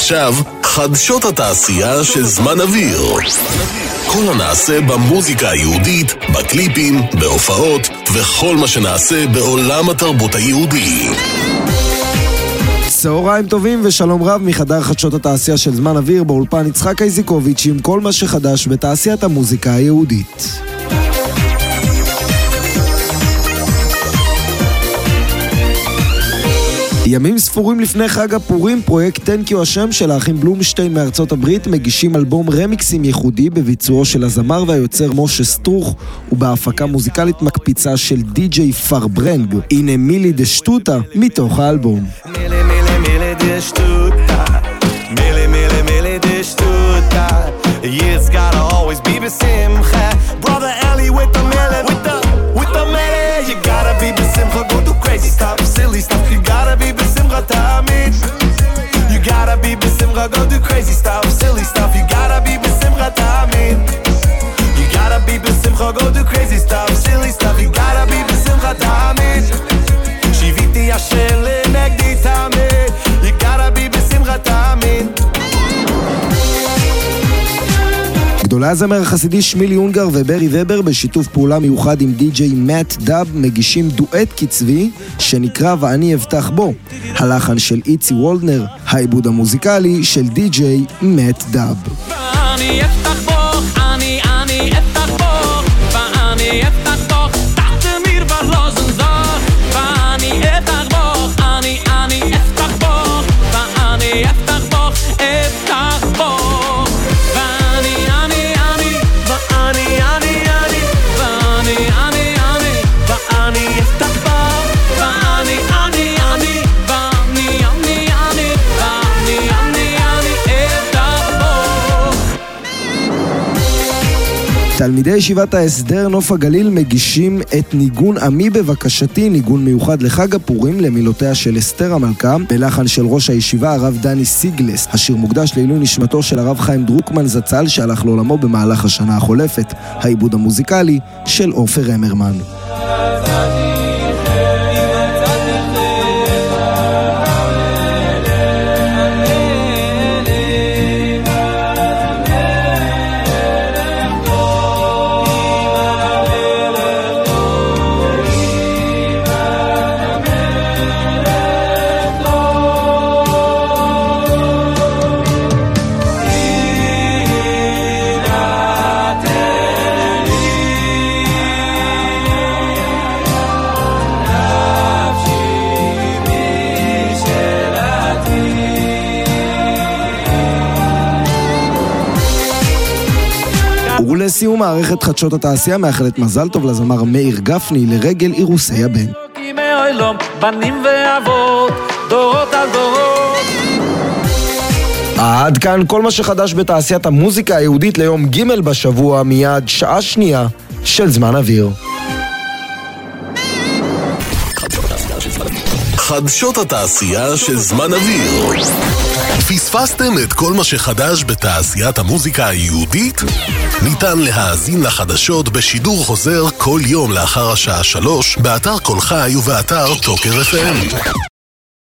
ועכשיו, חדשות התעשייה של זמן אוויר. כל הנעשה במוזיקה היהודית, בקליפים, בהופעות, וכל מה שנעשה בעולם התרבות היהודי. צהריים טובים ושלום רב מחדר חדשות התעשייה של זמן אוויר, באולפן יצחק איזיקוביץ' עם כל מה שחדש בתעשיית המוזיקה היהודית. ימים ספורים לפני חג הפורים, פרויקט Thank You השם של האחים בלומשטיין מארצות הברית מגישים אלבום רמיקסים ייחודי בביצועו של הזמר והיוצר משה סטרוך ובהפקה מוזיקלית מקפיצה של די.ג'יי פרברנג. הנה מילי דשטוטה מתוך האלבום. מילי דשטוטה, מילי דשטוטה, it's gotta always be besimcha, brother Ellie with the melody, with the melody, you gotta be besimcha, go do crazy stuff, silly stuff, you gotta be besimcha tamid, you gotta be besimcha, go do crazy stuff, silly stuff, you gotta be besimcha tamid, you gotta be besimcha, go do crazy stuff, silly stuff, you gotta be besimcha tamid, shiviti yashel negdi tamid, you gotta be besimcha tamid. גדולי הזמר החסידי שמילי יונגר וברי ובר בשיתוף פעולה מיוחד עם די.ג'יי מאט דאב מגישים דואט קצבי שנקרא ואני אבטח בו, הלחן של איצי וולדנר, העיבוד המוזיקלי של די.ג'יי מאט דאב. ואני אבטח בו, אני אבטח בו, ואני אבטח בו, תתמיר בלוזן זר, ואני אבטח בו, אני אבטח בו, ואני אבטח בו, אבטח בו. תלמידי ישיבת ההסדר נוף הגליל מגישים את ניגון עמי בבקשתי, ניגון מיוחד לחג הפורים למילותיה של אסתר המלכה, בלחן של ראש הישיבה הרב דני סיגלס. השיר מוקדש לעילוי נשמתו של הרב חיים דרוקמן זצ"ל שהלך לעולמו במהלך השנה החולפת, העיבוד המוזיקלי של עופר אמרמן. ולסיום מערכת חדשות התעשייה מאחלת מזל טוב לזמר מאיר גפני לרגל אירוסי הבן. בנים ואבות, דורות על דורות. עד כאן כל מה שחדש בתעשיית המוזיקה היהודית ליום ג' בשבוע, מיד שעה שנייה של זמן אוויר. חדשות התעשייה של זמן אוויר. פספסתם את כל מה שחדש בתעשיית המוזיקה היהודית? ניתן להאזין לחדשות בשידור חוזר כל יום לאחר השעה 3 באתר כל חי ובאתר טוקר FM.